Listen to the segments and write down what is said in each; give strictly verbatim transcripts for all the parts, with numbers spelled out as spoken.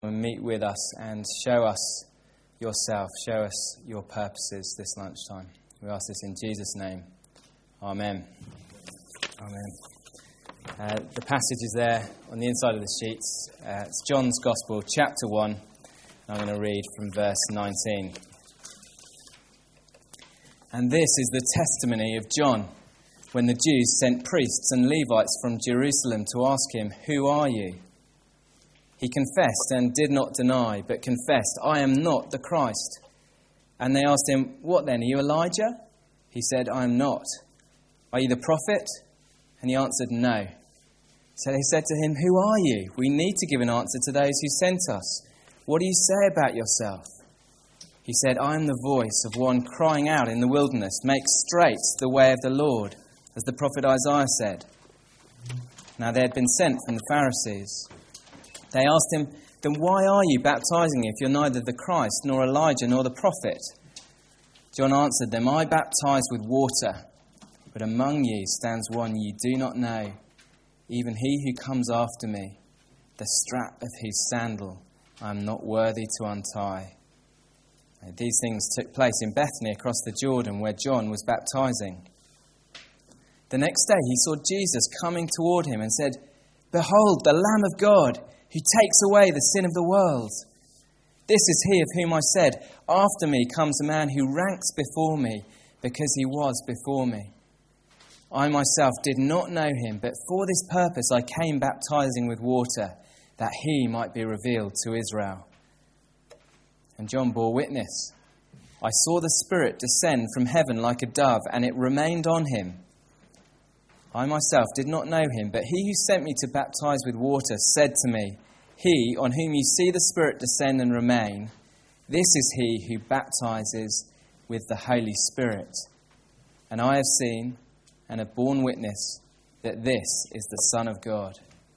and meet with us and show us yourself, show us your purposes this lunchtime. We ask this in Jesus' name. Amen. Amen. Uh, the passage is there on the inside of the sheets. Uh, it's John's Gospel, chapter one. I'm going to read from verse nineteen. And this is the testimony of John, when the Jews sent priests and Levites from Jerusalem to ask him, "Who are you?" He confessed and did not deny, but confessed, "I am not the Christ." And they asked him, "What then, are you Elijah?" He said, "I am not." "Are you the prophet?" And he answered, "No." So they said to him, "Who are you? We need to give an answer to those who sent us. What do you say about yourself?" He said, "I am the voice of one crying out in the wilderness, 'Make straight the way of the Lord,' as the prophet Isaiah said." Now they had been sent from the Pharisees. They asked him, "Then why are you baptizing if you're neither the Christ, nor Elijah, nor the prophet?" John answered them, "I baptize with water, but among you stands one you do not know, even he who comes after me, the strap of whose sandal I am not worthy to untie." And these things took place in Bethany across the Jordan, where John was baptizing. The next day he saw Jesus coming toward him and said, "Behold, the Lamb of God, who takes away the sin of the world. This is he of whom I said, 'After me comes a man who ranks before me, because he was before me.' I myself did not know him, but for this purpose I came baptizing with water, that he might be revealed to Israel." And John bore witness. "I saw the Spirit descend from heaven like a dove, and it remained on him. I myself did not know him, but he who sent me to baptize with water said to me, 'He on whom you see the Spirit descend and remain, this is he who baptizes with the Holy Spirit.' And I have seen and have borne witness that this is the Son of God."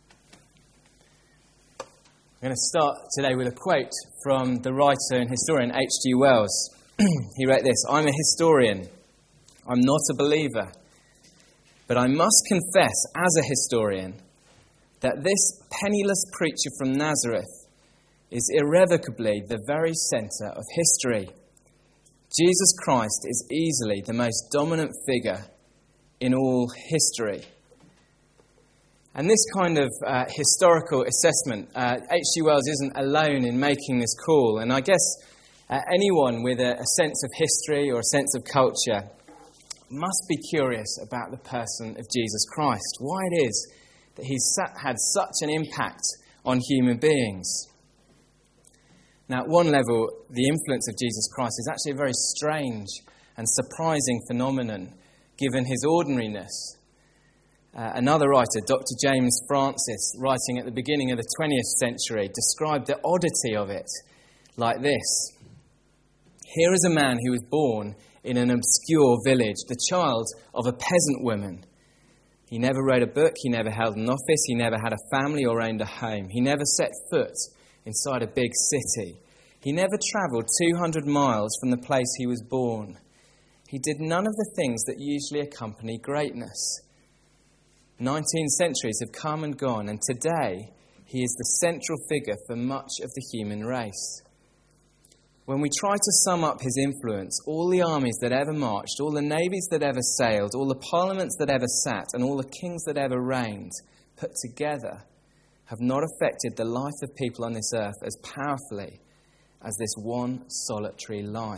I'm going to start today with a quote from the writer and historian H G Wells. He wrote this: "I'm a historian. I'm not a believer. But I must confess as a historian that this penniless preacher from Nazareth is irrevocably the very centre of history. Jesus Christ is easily the most dominant figure in all history." And this kind of uh, historical assessment, uh, H G Wells isn't alone in making this call. And I guess uh, anyone with a, a sense of history or a sense of culture must be curious about the person of Jesus Christ, why it is that he's had such an impact on human beings. Now, at one level, the influence of Jesus Christ is actually a very strange and surprising phenomenon, given his ordinariness. Uh, another writer, Doctor James Francis, writing at the beginning of the twentieth century, described the oddity of it like this: "Here is a man who was born in an obscure village, the child of a peasant woman. He never wrote a book, he never held an office, he never had a family or owned a home. He never set foot inside a big city. He never travelled two hundred miles from the place he was born. He did none of the things that usually accompany greatness. Nineteen centuries have come and gone, and today he is the central figure for much of the human race. When we try to sum up his influence, all the armies that ever marched, all the navies that ever sailed, all the parliaments that ever sat, and all the kings that ever reigned, put together, have not affected the life of people on this earth as powerfully as this one solitary life.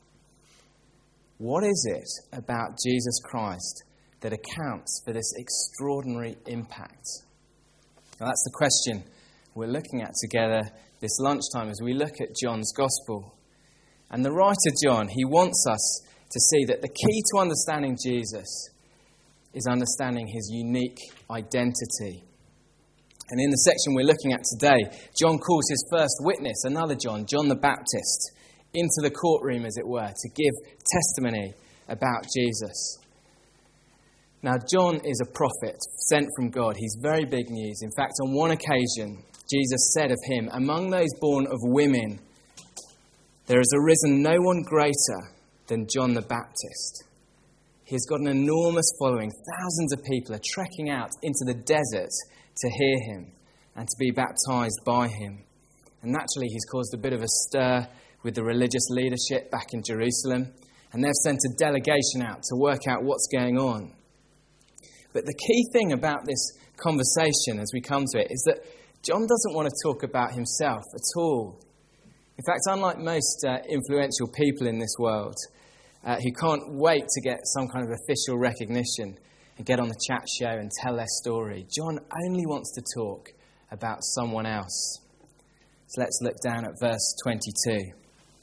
What is it about Jesus Christ that accounts for this extraordinary impact?" Now, that's the question we're looking at together this lunchtime as we look at John's Gospel. And the writer John, he wants us to see that the key to understanding Jesus is understanding his unique identity. And in the section we're looking at today, John calls his first witness, another John, John the Baptist, into the courtroom, as it were, to give testimony about Jesus. Now, John is a prophet sent from God. He's very big news. In fact, on one occasion, Jesus said of him, "Among those born of women, there has arisen no one greater than John the Baptist." He has got an enormous following. Thousands of people are trekking out into the desert to hear him and to be baptized by him. And naturally, he's caused a bit of a stir with the religious leadership back in Jerusalem. And they've sent a delegation out to work out what's going on. But the key thing about this conversation as we come to it is that John doesn't want to talk about himself at all. In fact, unlike most uh, influential people in this world uh, who can't wait to get some kind of official recognition and get on the chat show and tell their story, John only wants to talk about someone else. So let's look down at verse twenty-two.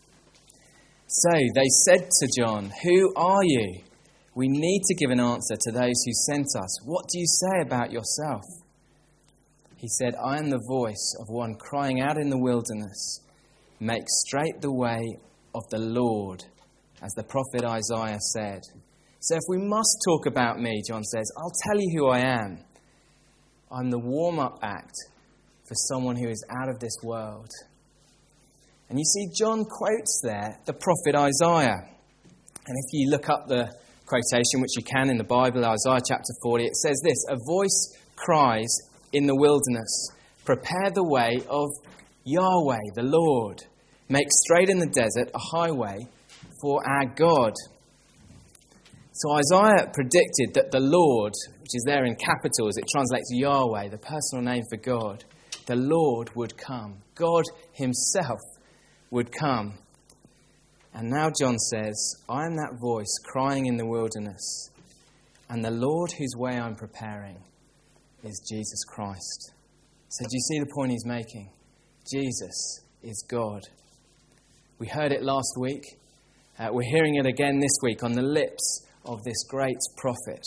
So they said to John, "Who are you? We need to give an answer to those who sent us. What do you say about yourself?" He said, "I am the voice of one crying out in the wilderness, 'Make straight the way of the Lord,' as the prophet Isaiah said." So if we must talk about me, John says, I'll tell you who I am. I'm the warm-up act for someone who is out of this world. And you see, John quotes there the prophet Isaiah. And if you look up the quotation, which you can in the Bible, Isaiah chapter forty, it says this: "A voice cries in the wilderness, 'Prepare the way of Yahweh, the Lord. Make straight in the desert a highway for our God.'" So Isaiah predicted that the Lord, which is there in capitals, it translates Yahweh, the personal name for God, the Lord would come. God himself would come. And now John says, I am that voice crying in the wilderness, and the Lord whose way I'm preparing is Jesus Christ. So do you see the point he's making? Jesus is God. We heard it last week. Uh, we're hearing it again this week on the lips of this great prophet.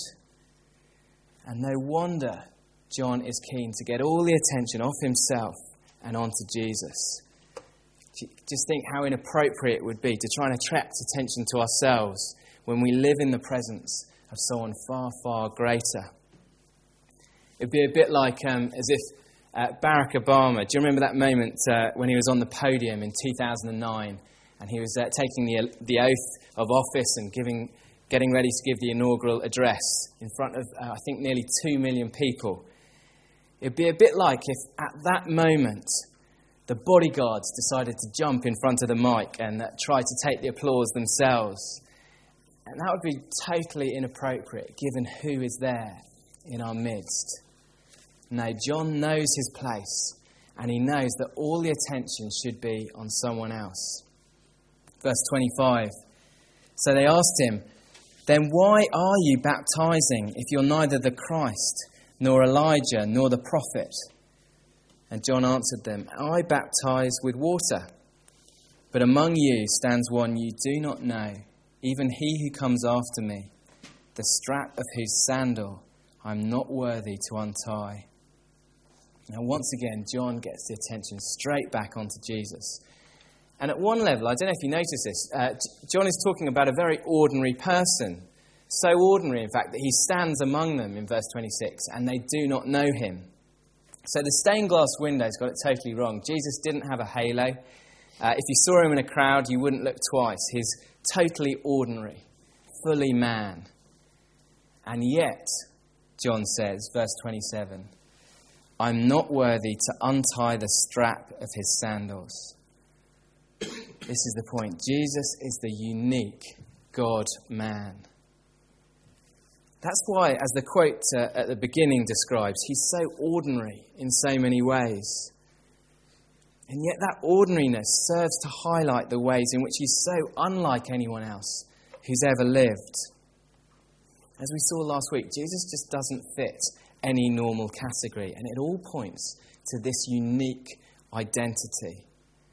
And no wonder John is keen to get all the attention off himself and onto Jesus. Just think how inappropriate it would be to try and attract attention to ourselves when we live in the presence of someone far, far greater. It'd be a bit like um, as if uh, Barack Obama, do you remember that moment uh, when he was on the podium in two thousand nine and he was uh, taking the the oath of office and giving, getting ready to give the inaugural address in front of, uh, I think, nearly two million people. It'd be a bit like if at that moment the bodyguards decided to jump in front of the mic and uh, try to take the applause themselves. And that would be totally inappropriate given who is there in our midst. No, John knows his place, and he knows that all the attention should be on someone else. Verse twenty-five. So they asked him, "Then why are you baptizing if you're neither the Christ, nor Elijah, nor the prophet?" And John answered them, "I baptize with water, but among you stands one you do not know, even he who comes after me, the strap of whose sandal I'm not worthy to untie." Now, once again, John gets the attention straight back onto Jesus. And at one level, I don't know if you notice this, uh, John is talking about a very ordinary person. So ordinary, in fact, that he stands among them in verse twenty-six, and they do not know him. So the stained glass window's got it totally wrong. Jesus didn't have a halo. Uh, if you saw him in a crowd, you wouldn't look twice. He's totally ordinary, fully man. And yet, John says, verse twenty-seven, I'm not worthy to untie the strap of his sandals. This is the point. Jesus is the unique God-man. That's why, as the quote uh, at the beginning describes, he's so ordinary in so many ways. And yet that ordinariness serves to highlight the ways in which he's so unlike anyone else who's ever lived. As we saw last week, Jesus just doesn't fit any normal category, and it all points to this unique identity.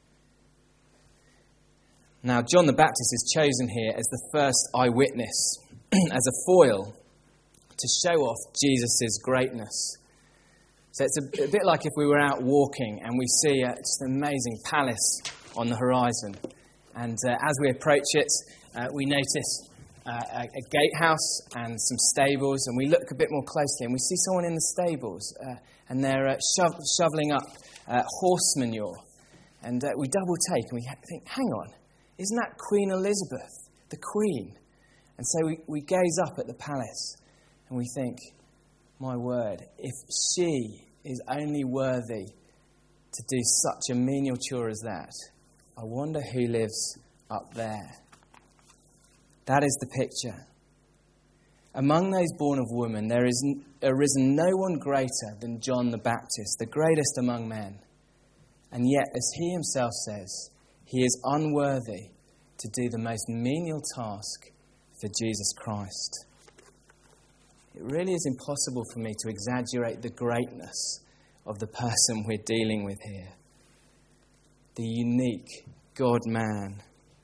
Now, John the Baptist is chosen here as the first eyewitness, as a foil to show off Jesus' greatness. So it's a, a bit like if we were out walking and we see uh, just an amazing palace on the horizon. And uh, as we approach it, uh, we notice uh, a, a gatehouse and some stables, and we look a bit more closely and we see someone in the stables uh, and they're uh, sho- shoveling up uh, horse manure. And uh, we double take and we think, hang on, isn't that Queen Elizabeth, the Queen? And so we, we gaze up at the palace and we think, my word, if she is only worthy to do such a menial chore as that, I wonder who lives up there. That is the picture. Among those born of woman, there is arisen no one greater than John the Baptist, the greatest among men. And yet, as he himself says, he is unworthy to do the most menial task for Jesus Christ. It really is impossible for me to exaggerate the greatness of the person we're dealing with here. The unique God-man.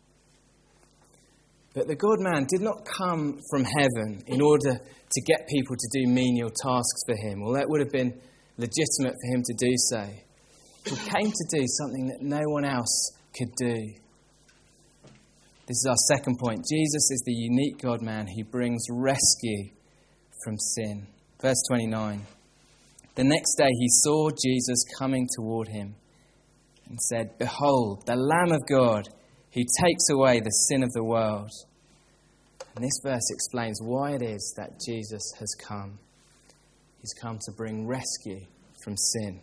But the God-man did not come from heaven in order to get people to do menial tasks for him. Well, that would have been legitimate for him to do so. He came to do something that no one else could do. This is our second point. Jesus is the unique God-man who brings rescue from sin. Verse twenty-nine. The next day he saw Jesus coming toward him and said, "Behold, the Lamb of God who takes away the sin of the world." And this verse explains why it is that Jesus has come. He's come to bring rescue from sin.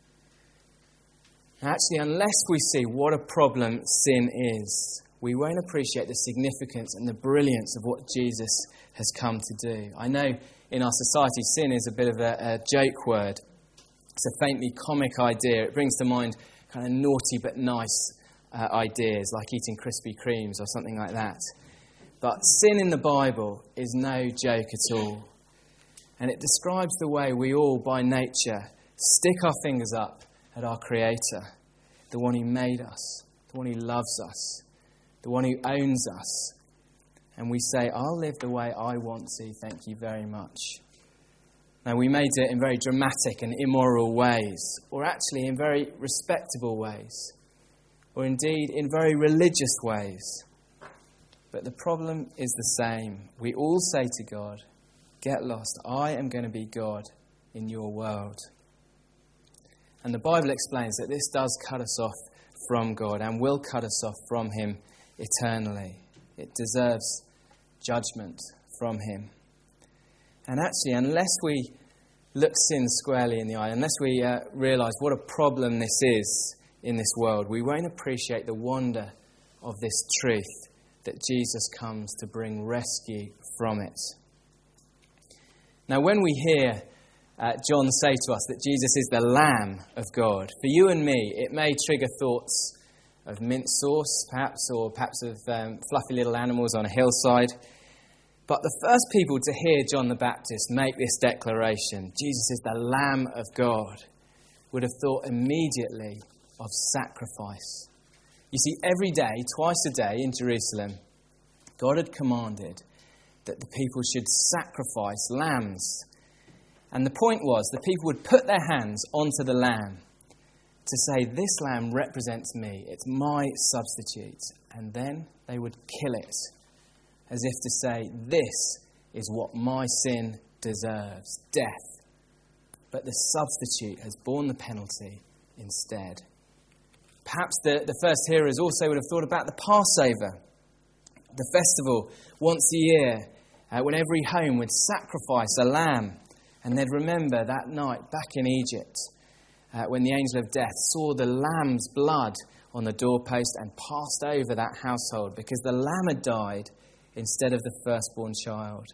Actually, unless we see what a problem sin is, we won't appreciate the significance and the brilliance of what Jesus has come to do. I know in our society, sin is a bit of a, a joke word. It's a faintly comic idea. It brings to mind kind of naughty but nice uh, ideas, like eating Krispy Kremes or something like that. But sin in the Bible is no joke at all. And it describes the way we all, by nature, stick our fingers up at our Creator, the one who made us, the one who loves us, the one who owns us. And we say, "I'll live the way I want to, thank you very much." Now, we may do it in very dramatic and immoral ways, or actually in very respectable ways, or indeed in very religious ways. But the problem is the same. We all say to God, "Get lost. I am going to be God in your world." And the Bible explains that this does cut us off from God and will cut us off from Him eternally. It deserves judgment from Him. And actually, unless we look sin squarely in the eye, unless we uh, realise what a problem this is in this world, we won't appreciate the wonder of this truth that Jesus comes to bring rescue from it. Now, when we hear uh, John say to us that Jesus is the Lamb of God, for you and me, it may trigger thoughts of mint sauce, perhaps, or perhaps of um, fluffy little animals on a hillside. But the first people to hear John the Baptist make this declaration, Jesus is the Lamb of God, would have thought immediately of sacrifice. You see, every day, twice a day in Jerusalem, God had commanded that the people should sacrifice lambs. And the point was, the people would put their hands onto the lamb to say, "This lamb represents me, it's my substitute." And then they would kill it, as if to say, "This is what my sin deserves, death." But the substitute has borne the penalty instead. Perhaps the, the first hearers also would have thought about the Passover, the festival once a year, uh, when every home would sacrifice a lamb. And they'd remember that night back in Egypt, uh, when the angel of death saw the lamb's blood on the doorpost and passed over that household because the lamb had died instead of the firstborn child.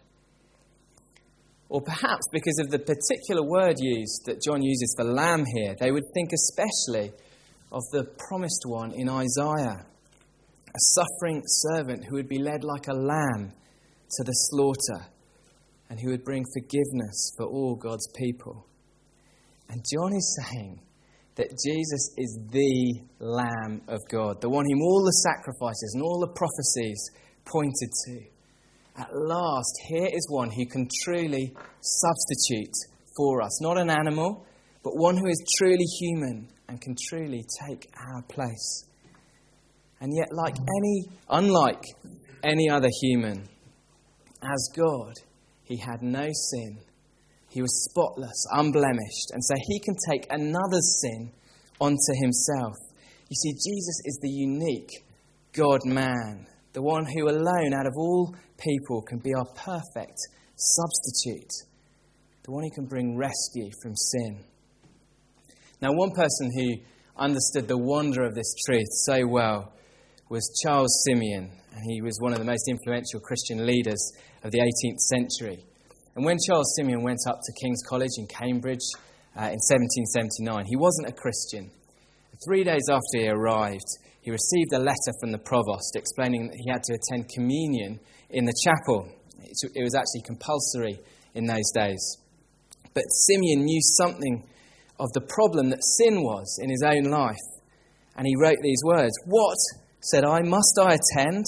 Or perhaps because of the particular word used that John uses for lamb here, they would think especially of the promised one in Isaiah, a suffering servant who would be led like a lamb to the slaughter and who would bring forgiveness for all God's people. And John is saying that Jesus is the Lamb of God, the one whom all the sacrifices and all the prophecies pointed to. At last, here is one who can truly substitute for us. Not an animal, but one who is truly human and can truly take our place. And yet, like any, unlike any other human, as God, he had no sin. He was spotless, unblemished, and so he can take another's sin onto himself. You see, Jesus is the unique God-man, the one who alone out of all people can be our perfect substitute, the one who can bring rescue from sin. Now, one person who understood the wonder of this truth so well was Charles Simeon, and he was one of the most influential Christian leaders of the eighteenth century. And when Charles Simeon went up to King's College in Cambridge uh, in seventeen seventy-nine, he wasn't a Christian. Three days after he arrived, he received a letter from the provost explaining that he had to attend communion in the chapel. It was actually compulsory in those days. But Simeon knew something of the problem that sin was in his own life. And he wrote these words, "What, said I, must I attend?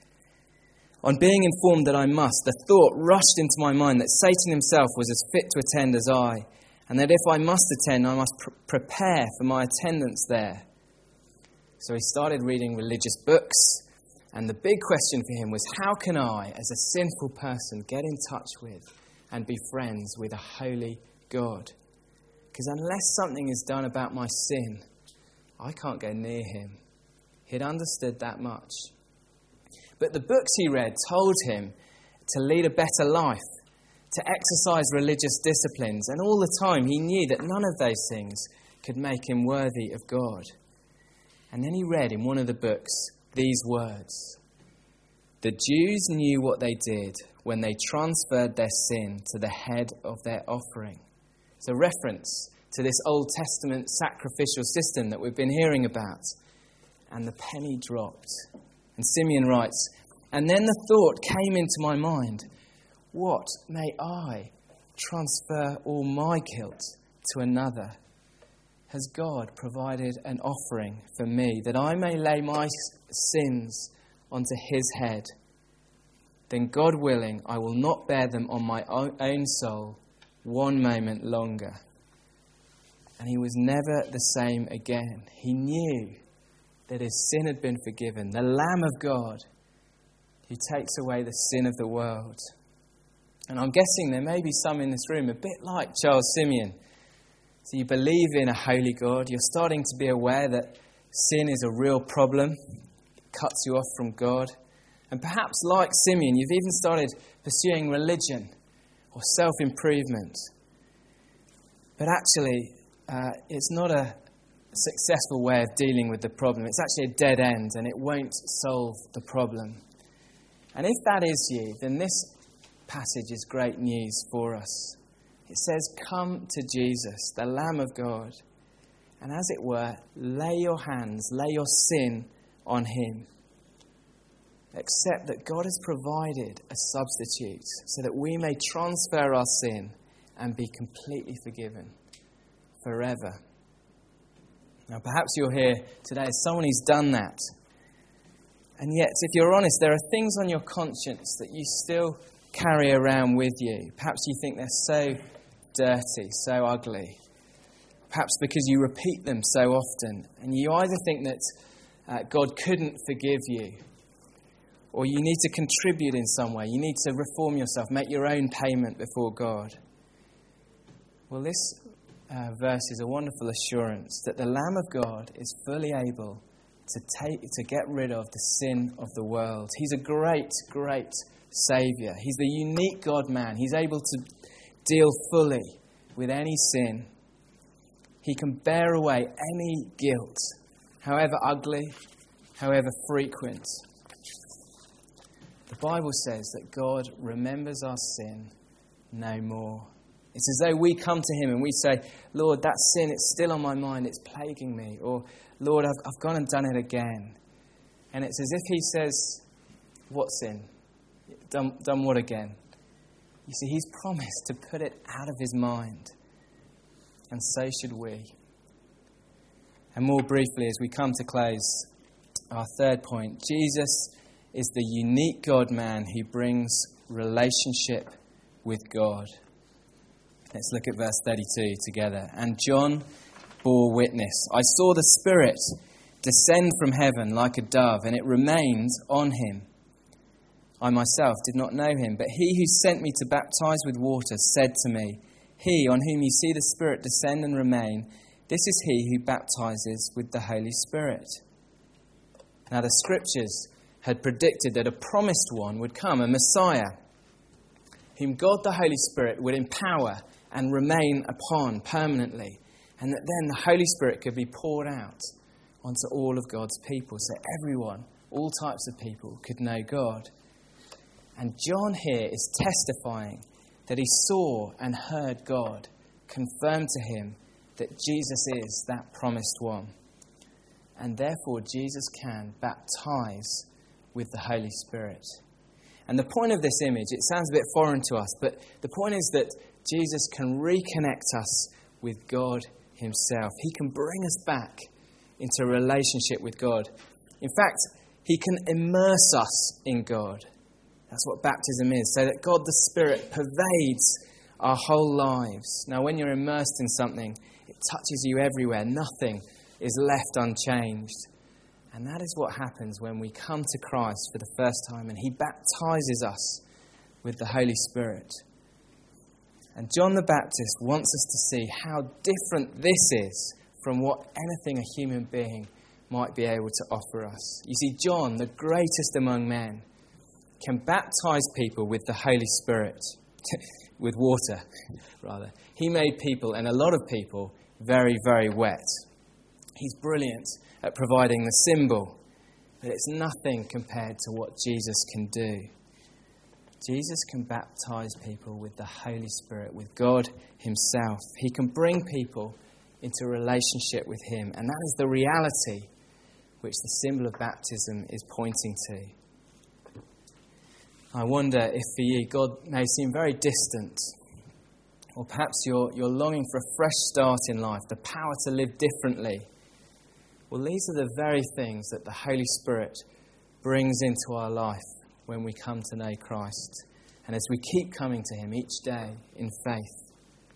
On being informed that I must, the thought rushed into my mind that Satan himself was as fit to attend as I, and that if I must attend, I must pr- prepare for my attendance there." So he started reading religious books, and the big question for him was, how can I, as a sinful person, get in touch with and be friends with a holy God? Because unless something is done about my sin, I can't go near him. He'd understood that much. But the books he read told him to lead a better life, to exercise religious disciplines, and all the time he knew that none of those things could make him worthy of God. And then he read in one of the books these words: "The Jews knew what they did when they transferred their sin to the head of their offering." It's a reference to this Old Testament sacrificial system that we've been hearing about. And the penny dropped. And Simeon writes, "And then the thought came into my mind, what may I transfer all my guilt to another? Has God provided an offering for me that I may lay my sins onto his head? Then, God willing, I will not bear them on my own soul one moment longer." And he was never the same again. He knew that his sin had been forgiven. The Lamb of God who takes away the sin of the world. And I'm guessing there may be some in this room a bit like Charles Simeon. So you believe in a holy God. You're starting to be aware that sin is a real problem. It cuts you off from God. And perhaps like Simeon, you've even started pursuing religion or self-improvement. But actually, uh, it's not a successful way of dealing with the problem. It's actually a dead end, and it won't solve the problem. And if that is you, then this passage is great news for us. It says, "Come to Jesus, the Lamb of God, and as it were, lay your hands, lay your sin on him. Accept that God has provided a substitute so that we may transfer our sin and be completely forgiven forever." Now, perhaps you're here today as someone who's done that. And yet, if you're honest, there are things on your conscience that you still carry around with you. Perhaps you think they're so dirty, so ugly. Perhaps because you repeat them so often. And you either think that uh, God couldn't forgive you, or you need to contribute in some way. You need to reform yourself, make your own payment before God. Well, this uh, verse is a wonderful assurance that the Lamb of God is fully able to take to get rid of the sin of the world. He's a great, great Saviour. He's the unique God-man. He's able to deal fully with any sin. He can bear away any guilt, however ugly, however frequent. The Bible says that God remembers our sin no more. It's as though we come to him and we say, "Lord, that sin, it's still on my mind, it's plaguing me." Or, "Lord, I've, I've gone and done it again." And it's as if he says, "What sin? Done, done what again?" You see, he's promised to put it out of his mind. And so should we. And more briefly, as we come to close, our third point, Jesus is the unique God-man who brings relationship with God. Let's look at verse thirty-two together. "And John bore witness. I saw the Spirit descend from heaven like a dove, and it remained on him. I myself did not know him, but he who sent me to baptize with water said to me, 'He on whom you see the Spirit descend and remain, this is he who baptizes with the Holy Spirit.'" Now the Scriptures had predicted that a promised one would come, a Messiah, whom God the Holy Spirit would empower and remain upon permanently. and that then the Holy Spirit could be poured out onto all of God's people, so everyone, all types of people, could know God. And John here is testifying that he saw and heard God confirm to him that Jesus is that promised one. And therefore Jesus can baptize with the Holy Spirit. And the point of this image, it sounds a bit foreign to us, but the point is that Jesus can reconnect us with God himself. He can bring us back into a relationship with God. In fact, he can immerse us in God. That's what baptism is, so that God the Spirit pervades our whole lives. Now, when you're immersed in something, it touches you everywhere. Nothing is left unchanged. And that is what happens when we come to Christ for the first time and he baptizes us with the Holy Spirit. And John the Baptist wants us to see how different this is from what anything a human being might be able to offer us. You see, John, the greatest among men, can baptize people with the Holy Spirit, with water, rather. He made people, and a lot of people, very, very wet. He's brilliant at providing the symbol, but it's nothing compared to what Jesus can do. Jesus can baptize people with the Holy Spirit, with God himself. He can bring people into a relationship with him, and that is the reality which the symbol of baptism is pointing to. I wonder if for you God may seem very distant, or perhaps you're, you're longing for a fresh start in life, the power to live differently. Well, these are the very things that the Holy Spirit brings into our life when we come to know Christ, and as we keep coming to him each day in faith.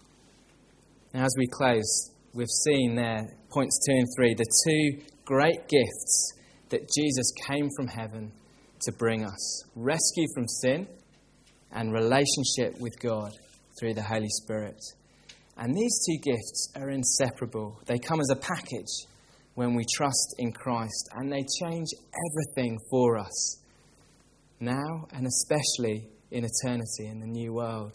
Now, as we close, we've seen there, points two and three, the two great gifts that Jesus came from heaven to bring us: rescue from sin and relationship with God through the Holy Spirit. And these two gifts are inseparable. They come as a package when we trust in Christ, and they change everything for us, now and especially in eternity in the new world.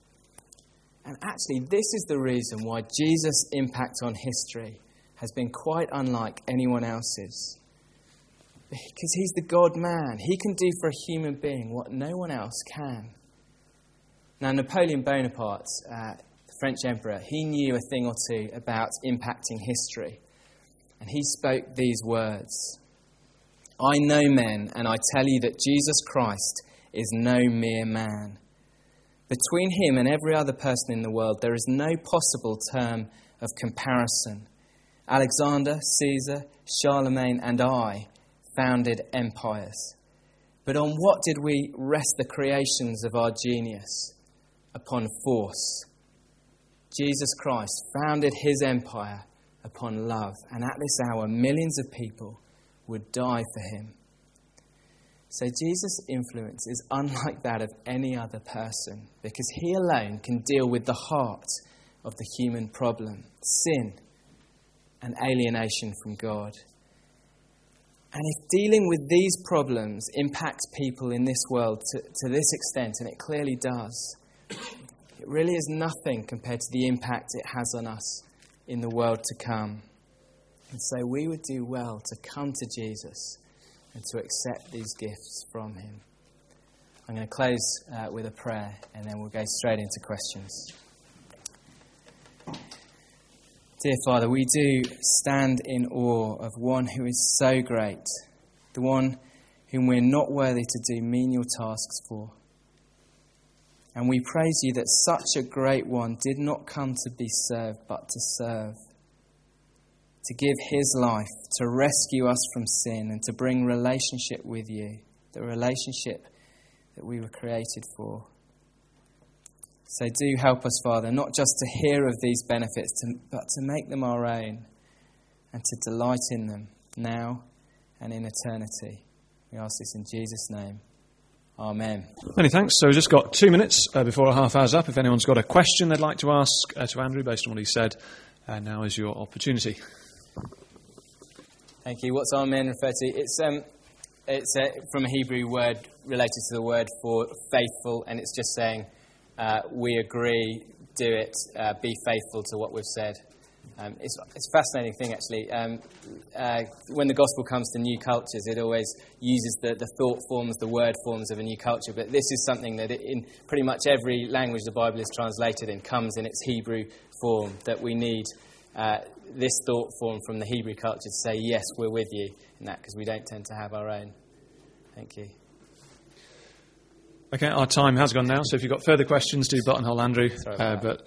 And actually, this is the reason why Jesus' impact on history has been quite unlike anyone else's. Because he's the God-man. He can do for a human being what no one else can. Now, Napoleon Bonaparte, uh, the French emperor, he knew a thing or two about impacting history. And he spoke these words: "I know men, and I tell you that Jesus Christ is no mere man. Between him and every other person in the world, there is no possible term of comparison. Alexander, Caesar, Charlemagne, and I founded empires. But on what did we rest the creations of our genius? Upon force. Jesus Christ founded his empire upon love, and at this hour millions of people would die for him." So Jesus' influence is unlike that of any other person, because he alone can deal with the heart of the human problem: sin and alienation from God. And if dealing with these problems impacts people in this world to, to this extent, and it clearly does, it really is nothing compared to the impact it has on us in the world to come. And so we would do well to come to Jesus and to accept these gifts from him. I'm going to close uh, with a prayer, and then we'll go straight into questions. Dear Father, we do stand in awe of one who is so great, the one whom we're not worthy to do menial tasks for. And we praise you that such a great one did not come to be served, but to serve, to give his life, to rescue us from sin, and to bring relationship with you, the relationship that we were created for. So do help us, Father, not just to hear of these benefits, to, but to make them our own and to delight in them now and in eternity. We ask this in Jesus' name. Amen. Many thanks. So we've just got two minutes uh, before our half hour's up. If anyone's got a question they'd like to ask uh, to Andrew based on what he said, uh, now is your opportunity. Thank you. What's amen refer to? It's um, it's uh, from a Hebrew word related to the word for faithful, and it's just saying, uh, we agree, do it, uh, be faithful to what we've said. Um, it's, it's a fascinating thing, actually. Um, uh, when the gospel comes to new cultures, it always uses the, the thought forms, the word forms of a new culture. But this is something that it, in pretty much every language the Bible is translated in comes in its Hebrew form, that we need uh, this thought form from the Hebrew culture to say, yes, we're with you in that, because we don't tend to have our own. Thank you. Okay, our time has gone now, so if you've got further questions, do buttonhole Andrew. Sorry Uh, about but